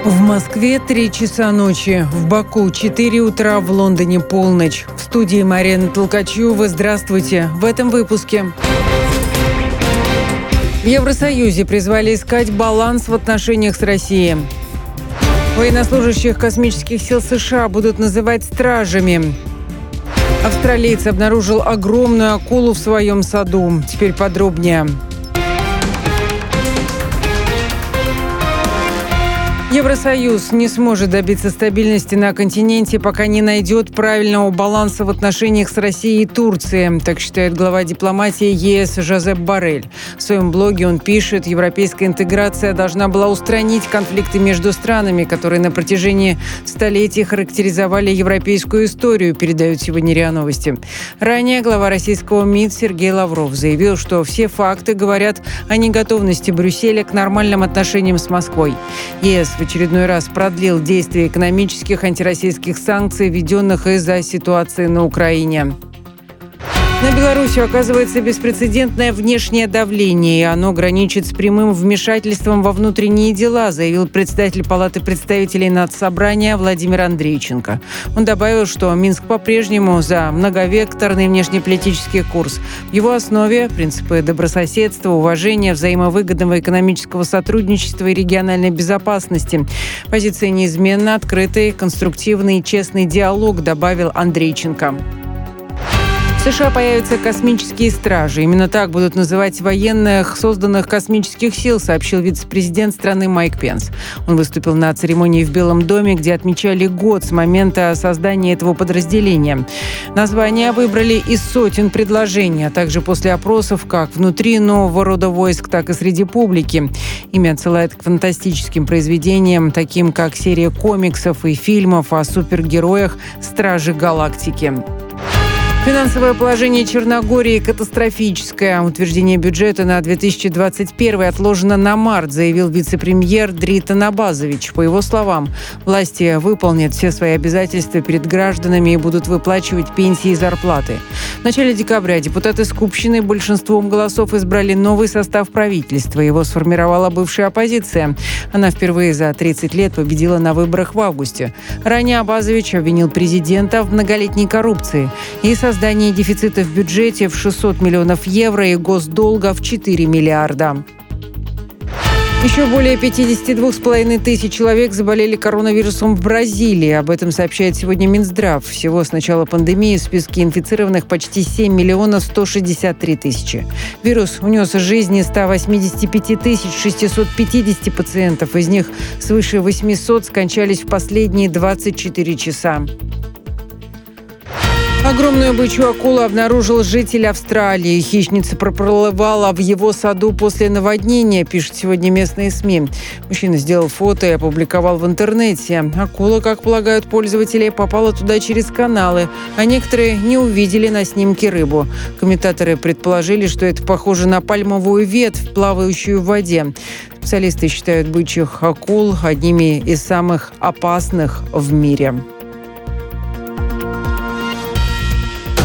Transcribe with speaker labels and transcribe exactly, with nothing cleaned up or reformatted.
Speaker 1: В Москве три часа ночи, в Баку четыре утра, в Лондоне полночь. В студии Марина Толкачева. Здравствуйте. В этом выпуске. В Евросоюзе призвали искать баланс в отношениях с Россией. Военнослужащих космических сил США будут называть стражами. Австралиец обнаружил огромную акулу в своем саду. Теперь подробнее. Евросоюз не сможет добиться стабильности на континенте, пока не найдет правильного баланса в отношениях с Россией и Турцией, так считает глава дипломатии ЕС Жозеп Боррель. В своем блоге он пишет, европейская интеграция должна была устранить конфликты между странами, которые на протяжении столетий характеризовали европейскую историю, передают сегодня РИА Новости. Ранее глава российского МИД Сергей Лавров заявил, что все факты говорят о неготовности Брюсселя к нормальным отношениям с Москвой. ЕС в очередной раз продлил действие экономических антироссийских санкций, введенных из-за ситуации на Украине. На Белоруссию оказывается беспрецедентное внешнее давление, и оно граничит с прямым вмешательством во внутренние дела, заявил председатель Палаты представителей Нацсобрания Владимир Андрейченко. Он добавил, что Минск по-прежнему за многовекторный внешнеполитический курс. В его основе принципы добрососедства, уважения, взаимовыгодного экономического сотрудничества и региональной безопасности. Позиция неизменно открытый, конструктивный и честный диалог, добавил Андрейченко. В США появятся космические стражи. Именно так будут называть военных, созданных космических сил, сообщил вице-президент страны Майк Пенс. Он выступил на церемонии в Белом доме, где отмечали год с момента создания этого подразделения. Название выбрали из сотен предложений, а также после опросов как внутри нового рода войск, так и среди публики. Имя отсылает к фантастическим произведениям, таким как серия комиксов и фильмов о супергероях «Стражи Галактики». Финансовое положение Черногории катастрофическое. Утверждение бюджета на две тысячи двадцать первый отложено на март, заявил вице-премьер Дритан Абазович. По его словам, власти выполнят все свои обязательства перед гражданами и будут выплачивать пенсии и зарплаты. В начале декабря депутаты Скупщины большинством голосов избрали новый состав правительства. Его сформировала бывшая оппозиция. Она впервые за тридцать лет победила на выборах в августе. Ранее Абазович обвинил президента в многолетней коррупции и создал Создание дефицита в бюджете в шестьсот миллионов евро и госдолга в четыре миллиарда. Еще более пятьдесят два с половиной тысяч человек заболели коронавирусом в Бразилии. Об этом сообщает сегодня Минздрав. Всего с начала пандемии в списке инфицированных почти семь миллионов сто шестьдесят три тысячи. Вирус унес жизни ста восьмидесяти пяти тысяч шестисот пятидесяти пациентов. Из них свыше восьмисот скончались в последние двадцать четыре часа. Огромную бычью акулу обнаружил житель Австралии. Хищница проплывала в его саду после наводнения, пишут сегодня местные СМИ. Мужчина сделал фото и опубликовал в интернете. Акула, как полагают пользователи, попала туда через каналы, а некоторые не увидели на снимке рыбу. Комментаторы предположили, что это похоже на пальмовую ветвь, плавающую в воде. Специалисты считают бычьих акул одними из самых опасных в мире.